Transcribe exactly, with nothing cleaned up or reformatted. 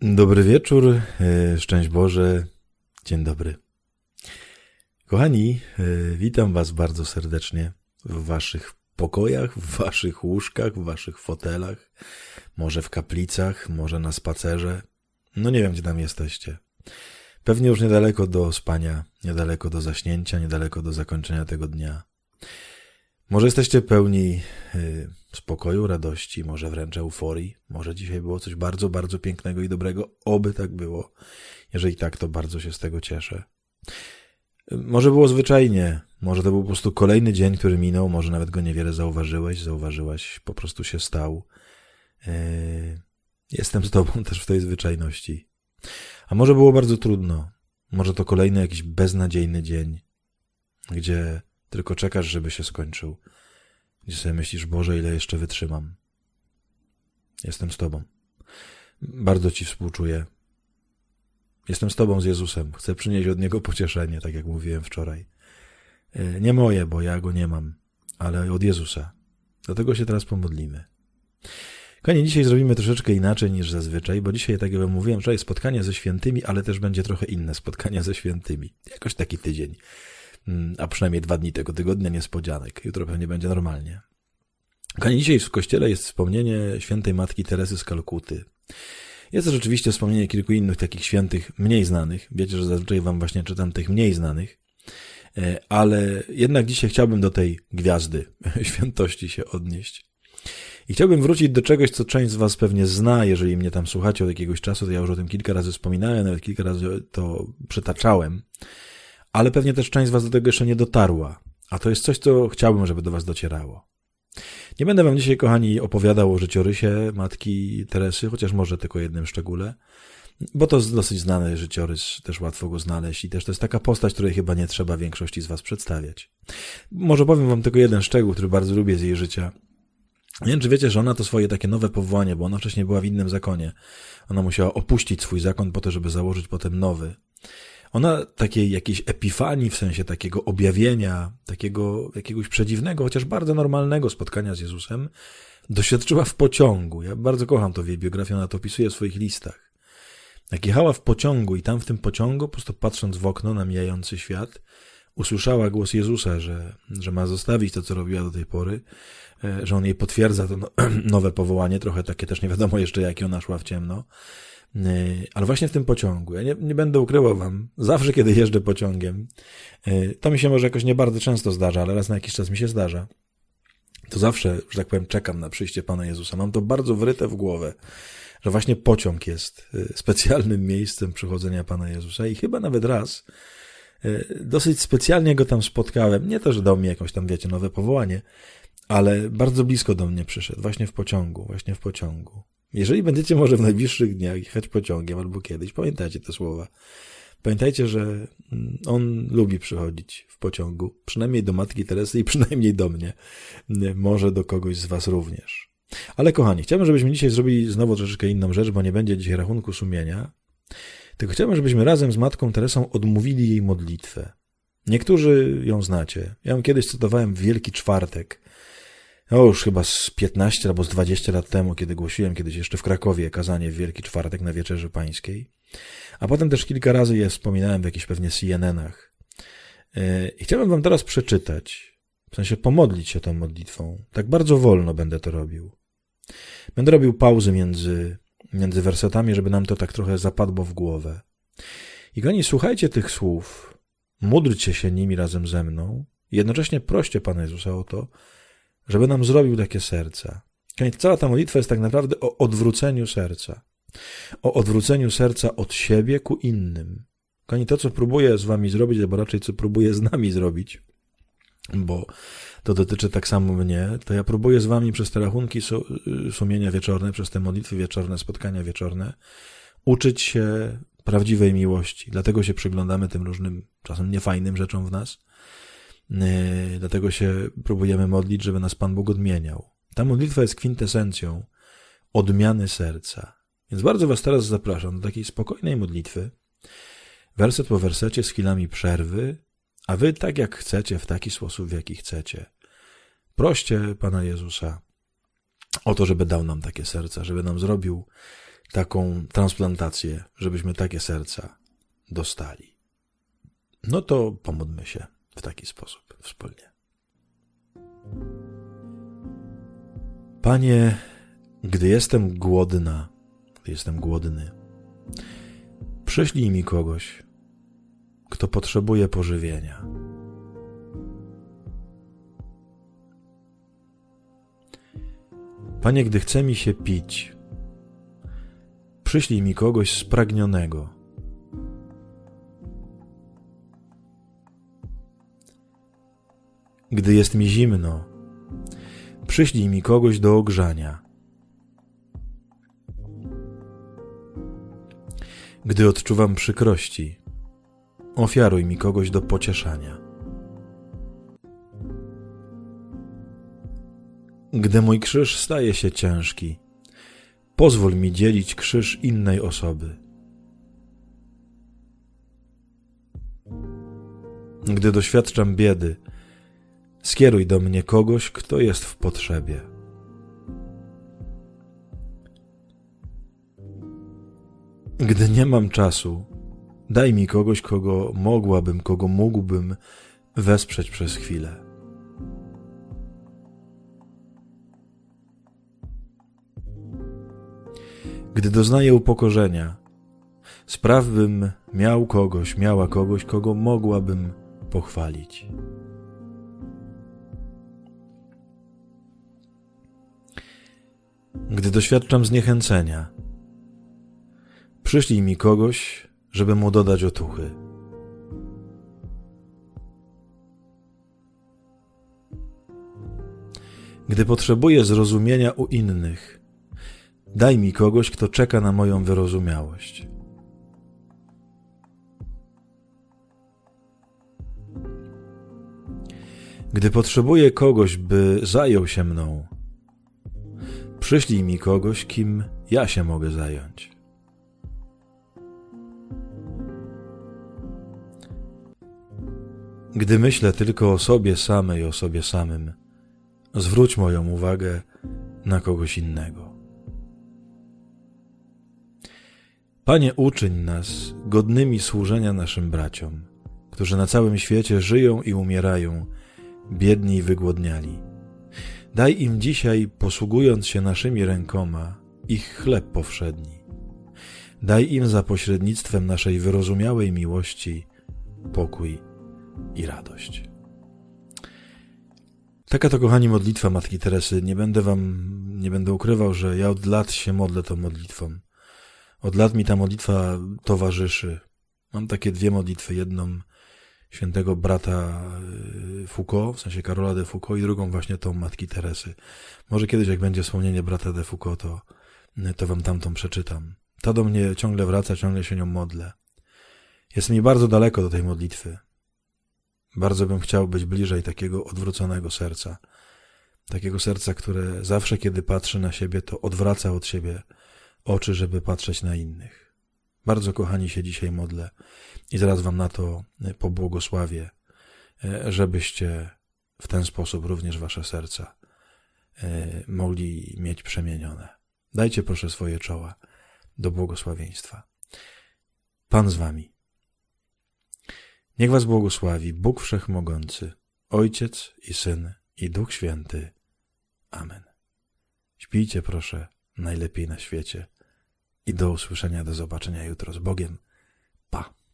Dobry wieczór, szczęść Boże, dzień dobry. Kochani, witam was bardzo serdecznie w waszych pokojach, w waszych łóżkach, w waszych fotelach, może w kaplicach, może na spacerze. No nie wiem, gdzie tam jesteście. Pewnie już niedaleko do spania, niedaleko do zaśnięcia, niedaleko do zakończenia tego dnia. Może jesteście pełni y, spokoju, radości, może wręcz euforii. Może dzisiaj było coś bardzo, bardzo pięknego i dobrego. Oby tak było. Jeżeli tak, to bardzo się z tego cieszę. Y, może było zwyczajnie. Może to był po prostu kolejny dzień, który minął. Może nawet go niewiele zauważyłeś, zauważyłaś. Po prostu się stał. Y, jestem z tobą też w tej zwyczajności. A może było bardzo trudno. Może to kolejny jakiś beznadziejny dzień, gdzie tylko czekasz, żeby się skończył. Gdzie sobie myślisz, Boże, ile jeszcze wytrzymam. Jestem z Tobą. Bardzo Ci współczuję. Jestem z Tobą, z Jezusem. Chcę przynieść od Niego pocieszenie, tak jak mówiłem wczoraj. Nie moje, bo ja Go nie mam, ale od Jezusa. Dlatego się teraz pomodlimy. Kochani, dzisiaj zrobimy troszeczkę inaczej niż zazwyczaj, bo dzisiaj, tak jak wam mówiłem, wczoraj spotkanie ze świętymi, ale też będzie trochę inne spotkania ze świętymi. Jakoś taki tydzień. A przynajmniej dwa dni tego tygodnia niespodzianek. Jutro pewnie będzie normalnie. Kochani, dzisiaj w kościele jest wspomnienie świętej Matki Teresy z Kalkuty. Jest też oczywiście wspomnienie kilku innych takich świętych mniej znanych. Wiecie, że zazwyczaj wam właśnie czytam tych mniej znanych. Ale jednak dzisiaj chciałbym do tej gwiazdy świętości się odnieść. I chciałbym wrócić do czegoś, co część z was pewnie zna, jeżeli mnie tam słuchacie od jakiegoś czasu, to ja już o tym kilka razy wspominałem, nawet kilka razy to przytaczałem. Ale pewnie też część z was do tego jeszcze nie dotarła. A to jest coś, co chciałbym, żeby do was docierało. Nie będę wam dzisiaj, kochani, opowiadał o życiorysie Matki Teresy, chociaż może tylko jednym szczególe, bo to jest dosyć znany życiorys, też łatwo go znaleźć i też to jest taka postać, której chyba nie trzeba większości z was przedstawiać. Może powiem wam tylko jeden szczegół, który bardzo lubię z jej życia. Nie wiem, czy wiecie, że ona to swoje takie nowe powołanie, bo ona wcześniej była w innym zakonie. Ona musiała opuścić swój zakon po to, żeby założyć potem nowy. Ona takiej jakiejś epifanii, w sensie takiego objawienia, takiego jakiegoś przedziwnego, chociaż bardzo normalnego spotkania z Jezusem, doświadczyła w pociągu. Ja bardzo kocham to w jej biografii, ona to opisuje w swoich listach. Jak jechała w pociągu i tam w tym pociągu, po prostu patrząc w okno na mijający świat, usłyszała głos Jezusa, że, że ma zostawić to, co robiła do tej pory, że on jej potwierdza to nowe powołanie, trochę takie też nie wiadomo jeszcze, jakie ona szła w ciemno. Ale właśnie w tym pociągu, ja nie, nie będę ukrywał wam, zawsze kiedy jeżdżę pociągiem, to mi się może jakoś nie bardzo często zdarza, ale raz na jakiś czas mi się zdarza, to zawsze, że tak powiem, czekam na przyjście Pana Jezusa. Mam to bardzo wryte w głowę, że właśnie pociąg jest specjalnym miejscem przychodzenia Pana Jezusa i chyba nawet raz dosyć specjalnie go tam spotkałem. Nie to, że dał mi jakieś tam, wiecie, nowe powołanie, ale bardzo blisko do mnie przyszedł, właśnie w pociągu, właśnie w pociągu. Jeżeli będziecie może w najbliższych dniach jechać pociągiem albo kiedyś, pamiętajcie te słowa. Pamiętajcie, że on lubi przychodzić w pociągu, przynajmniej do Matki Teresy i przynajmniej do mnie. Może do kogoś z was również. Ale kochani, chciałbym, żebyśmy dzisiaj zrobili znowu troszeczkę inną rzecz, bo nie będzie dzisiaj rachunku sumienia. Tylko chciałbym, żebyśmy razem z Matką Teresą odmówili jej modlitwę. Niektórzy ją znacie. Ja ją kiedyś cytowałem w Wielki Czwartek. No już chyba z piętnaście albo z dwadzieścia lat temu, kiedy głosiłem kiedyś jeszcze w Krakowie kazanie w Wielki Czwartek na Wieczerzy Pańskiej. A potem też kilka razy je wspominałem w jakichś pewnie C N N-ach. I chciałbym wam teraz przeczytać, w sensie pomodlić się tą modlitwą. Tak bardzo wolno będę to robił. Będę robił pauzy między, między wersetami, żeby nam to tak trochę zapadło w głowę. I kochani, słuchajcie tych słów, módlcie się nimi razem ze mną i jednocześnie proście Pana Jezusa o to, żeby nam zrobił takie serca. Cała ta modlitwa jest tak naprawdę o odwróceniu serca. O odwróceniu serca od siebie ku innym. Kochani, to, co próbuję z wami zrobić, albo raczej co próbuję z nami zrobić, bo to dotyczy tak samo mnie, to ja próbuję z wami przez te rachunki sumienia wieczorne, przez te modlitwy wieczorne, spotkania wieczorne, uczyć się prawdziwej miłości. Dlatego się przyglądamy tym różnym, czasem niefajnym rzeczom w nas. Dlatego się próbujemy modlić, żeby nas Pan Bóg odmieniał. Ta modlitwa jest kwintesencją odmiany serca. Więc bardzo was teraz zapraszam do takiej spokojnej modlitwy, werset po wersecie z chwilami przerwy, a wy tak jak chcecie, w taki sposób, w jaki chcecie. Proście Pana Jezusa o to, żeby dał nam takie serca, żeby nam zrobił taką transplantację, żebyśmy takie serca dostali. No to pomódlmy się w taki sposób wspólnie. Panie, gdy jestem głodna, gdy jestem głodny, przyślij mi kogoś, kto potrzebuje pożywienia. Panie, gdy chce mi się pić, przyślij mi kogoś spragnionego. Gdy jest mi zimno, przyślij mi kogoś do ogrzania. Gdy odczuwam przykrości, ofiaruj mi kogoś do pocieszania. Gdy mój krzyż staje się ciężki, pozwól mi dzielić krzyż innej osoby. Gdy doświadczam biedy, skieruj do mnie kogoś, kto jest w potrzebie. Gdy nie mam czasu, daj mi kogoś, kogo mogłabym, kogo mógłbym wesprzeć przez chwilę. Gdy doznaję upokorzenia, spraw, bym miał kogoś, miała kogoś, kogo mogłabym pochwalić. Gdy doświadczam zniechęcenia, przyślij mi kogoś, żeby mu dodać otuchy. Gdy potrzebuję zrozumienia u innych, daj mi kogoś, kto czeka na moją wyrozumiałość. Gdy potrzebuję kogoś, by zajął się mną, przyślij mi kogoś, kim ja się mogę zająć. Gdy myślę tylko o sobie samej, o sobie samym, zwróć moją uwagę na kogoś innego. Panie, uczyń nas godnymi służenia naszym braciom, którzy na całym świecie żyją i umierają, biedni i wygłodniali. Daj im dzisiaj, posługując się naszymi rękoma, ich chleb powszedni. Daj im za pośrednictwem naszej wyrozumiałej miłości pokój i radość. Taka to, kochani, modlitwa Matki Teresy. Nie będę wam, nie będę ukrywał, że ja od lat się modlę tą modlitwą. Od lat mi ta modlitwa towarzyszy. Mam takie dwie modlitwy. Jedną świętego brata Foucault, w sensie Karola de Foucault, i drugą właśnie tą Matki Teresy. Może kiedyś, jak będzie wspomnienie brata de Foucault, to, to wam tamtą przeczytam. Ta do mnie ciągle wraca, ciągle się nią modlę. Jest mi bardzo daleko do tej modlitwy. Bardzo bym chciał być bliżej takiego odwróconego serca. Takiego serca, które zawsze, kiedy patrzy na siebie, to odwraca od siebie oczy, żeby patrzeć na innych. Bardzo, kochani, się dzisiaj modlę i zaraz wam na to pobłogosławię, żebyście w ten sposób również wasze serca mogli mieć przemienione. Dajcie proszę swoje czoła do błogosławieństwa. Pan z wami. Niech was błogosławi Bóg Wszechmogący, Ojciec i Syn i Duch Święty. Amen. Śpijcie proszę najlepiej na świecie i do usłyszenia, do zobaczenia jutro z Bogiem. Pa!